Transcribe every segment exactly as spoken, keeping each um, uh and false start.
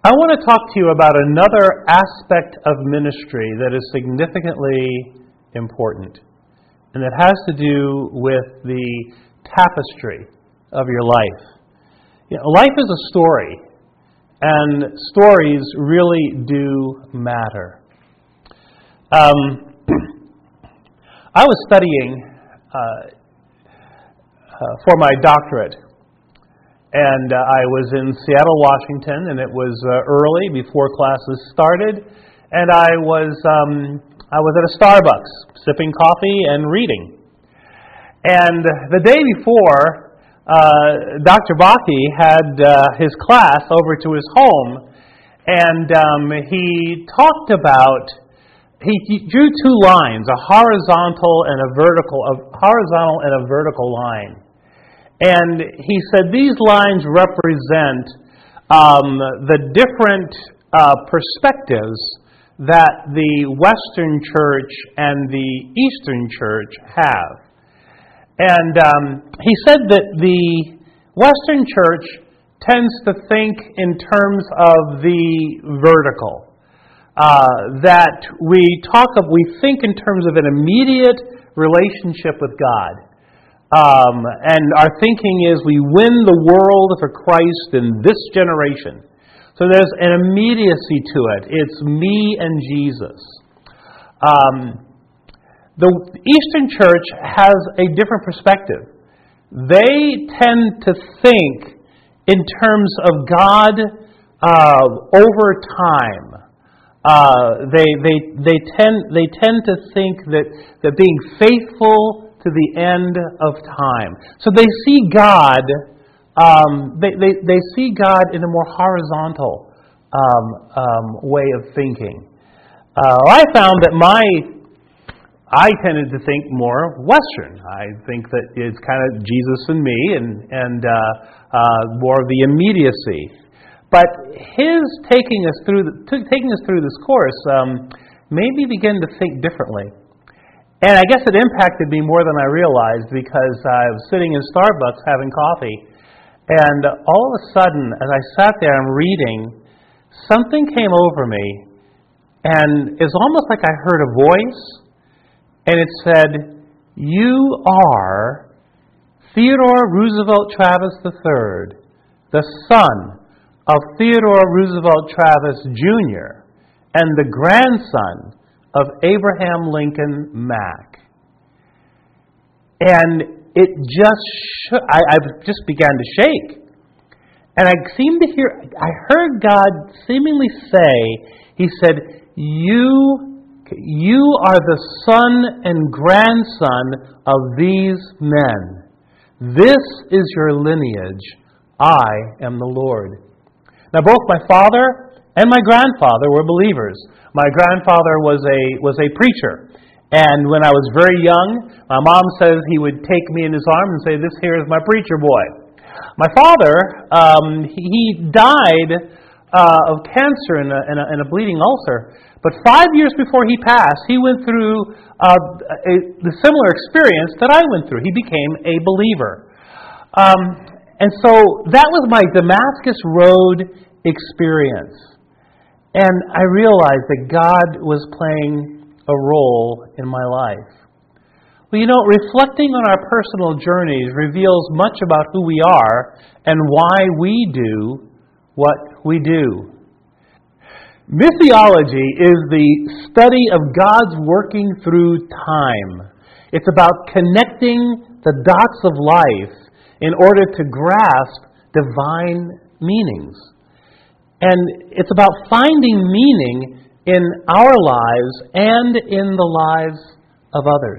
I want to talk to you about another aspect of ministry that is significantly important, and it has to do with the tapestry of your life. You know, life is a story, and stories really do matter. Um, I was studying uh, uh, for my doctorate. And uh, I was in Seattle, Washington, and it was uh, early before classes started. And I was um, I was at a Starbucks sipping coffee and reading. And the day before, uh, Doctor Bakke had uh, his class over to his home, and um, he talked about he, he drew two lines, a horizontal and a vertical, a horizontal and a vertical line. And he said these lines represent um, the different uh, perspectives that the Western Church and the Eastern Church have. And um, he said that the Western Church tends to think in terms of the vertical. Uh, that we talk of, we think in terms of an immediate relationship with God. Um, and our thinking is we win the world for Christ in this generation. So there's an immediacy to it. It's me and Jesus. Um, the Eastern Church has a different perspective. They tend to think in terms of God uh, over time. Uh, they they they tend they tend to think that that being faithful to the end of time. So they see God, um, they, they, they see God in a more horizontal um, um, way of thinking. Uh, I found that my, I tended to think more Western. I think that it's kind of Jesus and me and, and uh, uh, more of the immediacy. But his taking us through the, t- taking us through this course um, made me begin to think differently. And I guess it impacted me more than I realized because I was sitting in Starbucks having coffee, and all of a sudden, as I sat there and reading, something came over me, and it's almost like I heard a voice, and it said, "You are Theodore Roosevelt Travis the third, the son of Theodore Roosevelt Travis Junior, and the grandson of Abraham Lincoln Mack." And it just, sh- I, I just began to shake. And I seemed to hear, I heard God seemingly say, He said, you, you are the son and grandson of these men. This is your lineage. I am the Lord. Now both my father and my grandfather were believers. My grandfather was a was a preacher. And when I was very young, my mom says he would take me in his arms and say, "This here is my preacher boy." My father, um, he, he died uh, of cancer and a, and, a, and a bleeding ulcer. But five years before he passed, he went through uh, a, the similar experience that I went through. He became a believer. Um, and so that was my Damascus Road experience. And I realized that God was playing a role in my life. Well, you know, reflecting on our personal journeys reveals much about who we are and why we do what we do. Missiology is the study of God's working through time. It's about connecting the dots of life in order to grasp divine meanings. And it's about finding meaning in our lives and in the lives of others.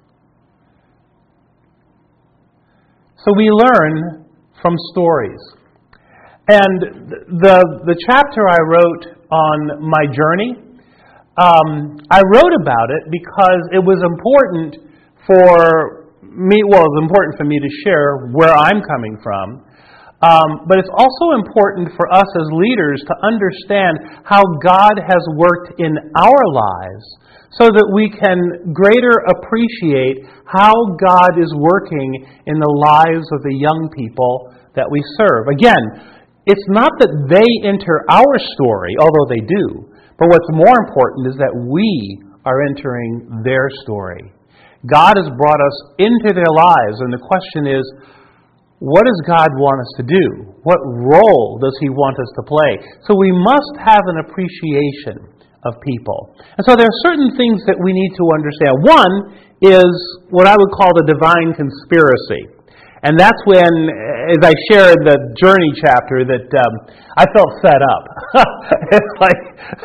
So we learn from stories. And the the chapter I wrote on my journey, um, I wrote about it because it was important for me, well, it was important for me to share where I'm coming from. Um, but it's also important for us as leaders to understand how God has worked in our lives so that we can greater appreciate how God is working in the lives of the young people that we serve. Again, it's not that they enter our story, although they do, but what's more important is that we are entering their story. God has brought us into their lives, and the question is, what does God want us to do? What role does He want us to play? So we must have an appreciation of people. And so there are certain things that we need to understand. One is what I would call the divine conspiracy. And that's when, as I share in the Journey chapter, that um, I felt set up. It's like,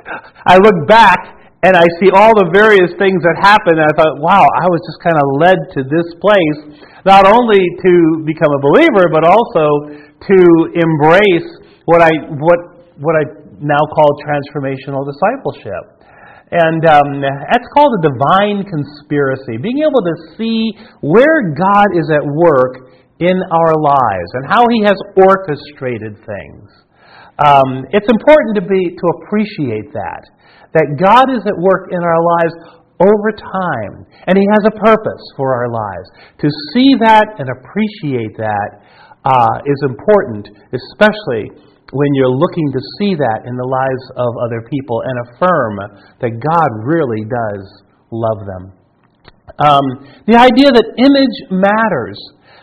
I look back and I see all the various things that happened, and I thought, wow, I was just kind of led to this place, not only to become a believer, but also to embrace what I what what I now call transformational discipleship. And um, that's called a divine conspiracy, being able to see where God is at work in our lives and how He has orchestrated things. Um, it's important to be to appreciate that. That God is at work in our lives over time, and He has a purpose for our lives. To see that and appreciate that uh, is important, especially when you're looking to see that in the lives of other people and affirm that God really does love them. Um, the idea that image matters.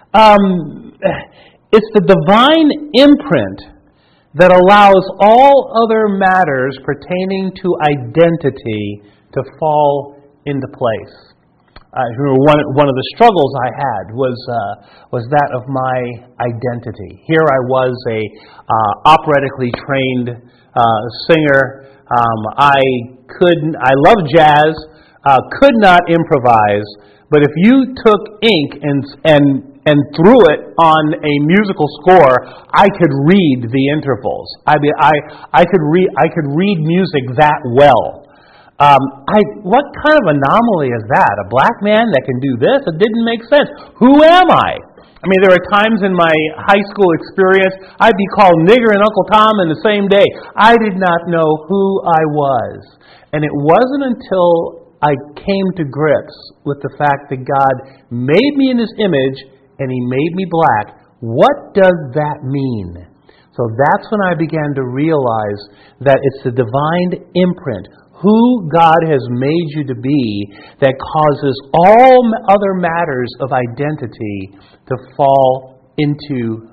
Um, it's the divine imprint that allows all other matters pertaining to identity to fall into place. I remember one, one of the struggles I had was uh, was that of my identity. Here I was, a uh, operatically trained uh, singer. Um, I couldn't. I love jazz. Uh, could not improvise. But if you took ink and and and threw it on a musical score, I could read the intervals. I mean, I I could read I could read music that well. Um, I what kind of anomaly is that? A black man that can do this? It didn't make sense. Who am I? I mean, there were times in my high school experience I'd be called nigger and Uncle Tom in the same day. I did not know who I was, and it wasn't until I came to grips with the fact that God made me in His image and He made me black. What does that mean? So that's when I began to realize that it's the divine imprint, who God has made you to be, that causes all other matters of identity to fall into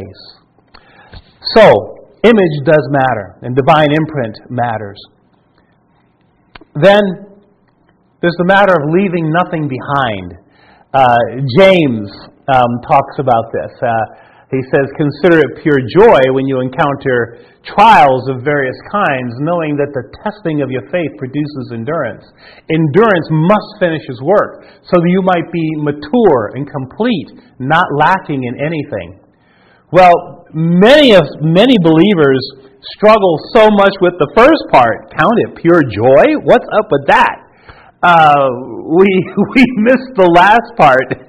place. So, image does matter, and divine imprint matters. Then, there's the matter of leaving nothing behind. Uh, James um, talks about this. Uh, he says, "Consider it pure joy when you encounter trials of various kinds, knowing that the testing of your faith produces endurance. Endurance must finish its work, so that you might be mature and complete, not lacking in anything." Well, many of many believers struggle so much with the first part. Count it pure joy? What's up with that? Uh, we we missed the last part.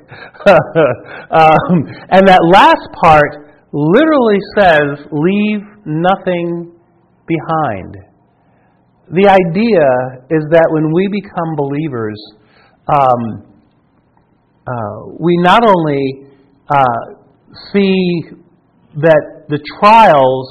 um, and that last part literally says, leave nothing behind. The idea is that when we become believers, um, uh, we not only uh, see that the trials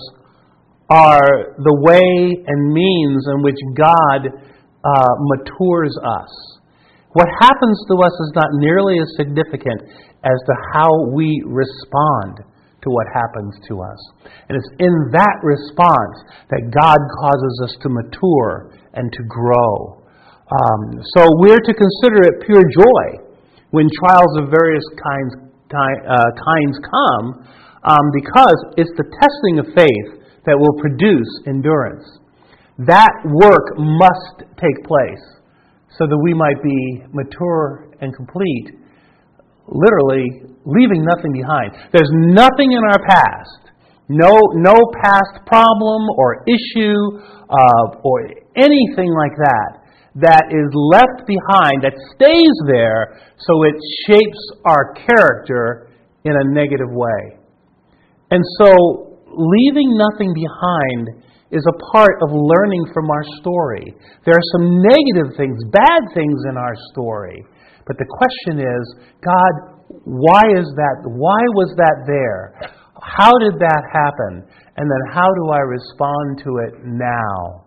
are the way and means in which God uh, matures us. What happens to us is not nearly as significant as to how we respond to what happens to us. And it's in that response that God causes us to mature and to grow. Um, so we're to consider it pure joy when trials of various kinds uh, kinds come, um, because it's the testing of faith that will produce endurance. That work must take place so that we might be mature and complete, literally leaving nothing behind. There's nothing in our past, no no past problem or issue uh, or anything like that, that is left behind, that stays there so it shapes our character in a negative way. And so, leaving nothing behind is a part of learning from our story. There are some negative things, bad things in our story. But the question is, God, why is that? Why was that there? How did that happen? And then how do I respond to it now?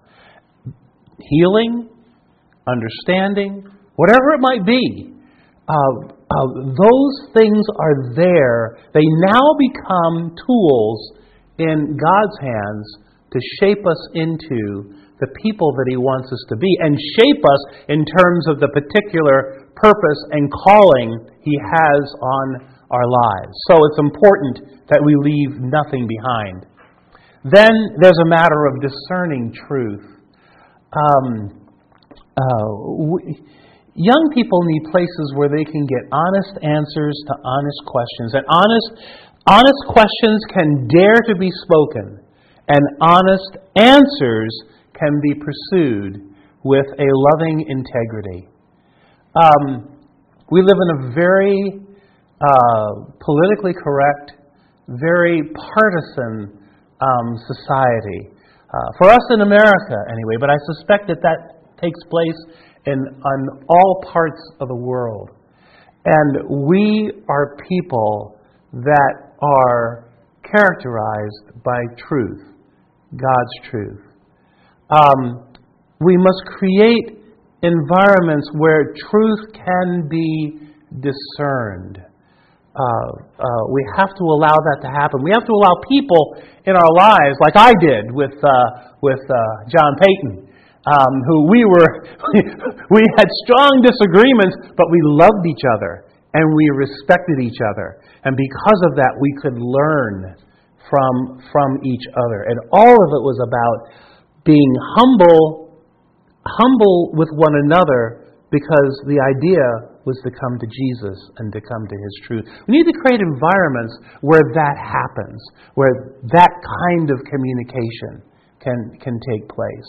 Healing, understanding, whatever it might be, uh, uh, those things are there. They now become tools in God's hands to shape us into the people that He wants us to be, and shape us in terms of the particular purpose and calling He has on our lives. So it's important that we leave nothing behind. Then there's a matter of discerning truth. Um, uh, we, young people need places where they can get honest answers to honest questions. And honest, honest questions can dare to be spoken, and honest answers can be pursued with a loving integrity. Um, we live in a very uh, politically correct, very partisan um, society. Uh, for us in America, anyway, but I suspect that that takes place in on all parts of the world. And we are people that are characterized by truth, God's truth. Um, we must create environments where truth can be discerned. Uh, uh, we have to allow that to happen. We have to allow people in our lives, like I did with uh, with uh, John Payton, um, who we were we had strong disagreements, but we loved each other and we respected each other, and because of that, we could learn from from each other. And all of it was about being humble, humble with one another, because the idea was to come to Jesus and to come to His truth. We need to create environments where that happens, where that kind of communication can, can take place.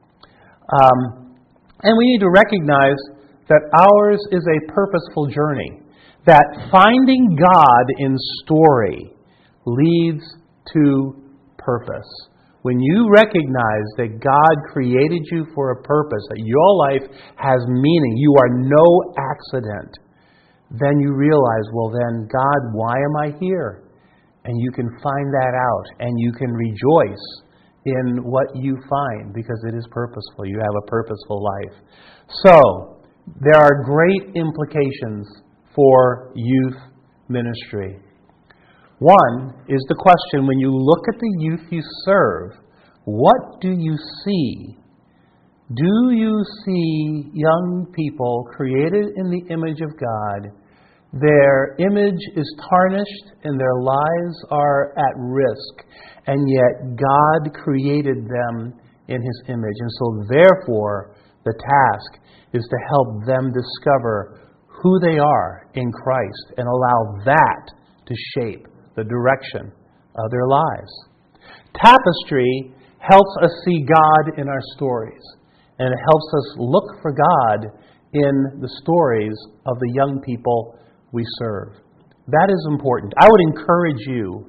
Um, and we need to recognize that ours is a purposeful journey, that finding God in story leads to purpose. When you recognize that God created you for a purpose, that your life has meaning, you are no accident, then you realize, well then, God, why am I here? And you can find that out, and you can rejoice in what you find, because it is purposeful. You have a purposeful life. So, there are great implications for youth ministry. One is the question, when you look at the youth you serve, what do you see? Do you see young people created in the image of God? Their image is tarnished and their lives are at risk, and yet God created them in His image. And so therefore, the task is to help them discover who they are in Christ and allow that to shape the direction of their lives. Tapestry helps us see God in our stories, and it helps us look for God in the stories of the young people we serve. That is important. I would encourage you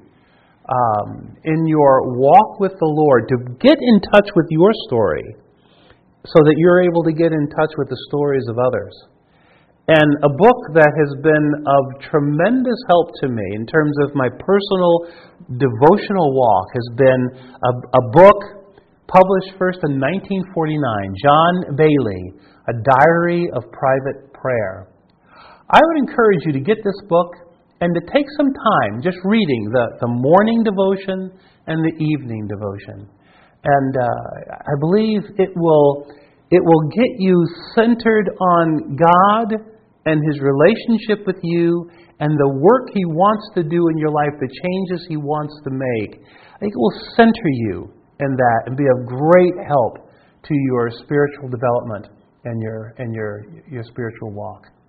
um, in your walk with the Lord to get in touch with your story so that you're able to get in touch with the stories of others. And a book that has been of tremendous help to me in terms of my personal devotional walk has been a, a book published first in nineteen forty-nine, John Bailey, A Diary of Private Prayer. I would encourage you to get this book and to take some time just reading the, the morning devotion and the evening devotion. And uh, I believe it will it will get you centered on God and His relationship with you and the work He wants to do in your life, the changes He wants to make. I think it will center you in that and be of great help to your spiritual development and your and your your spiritual walk.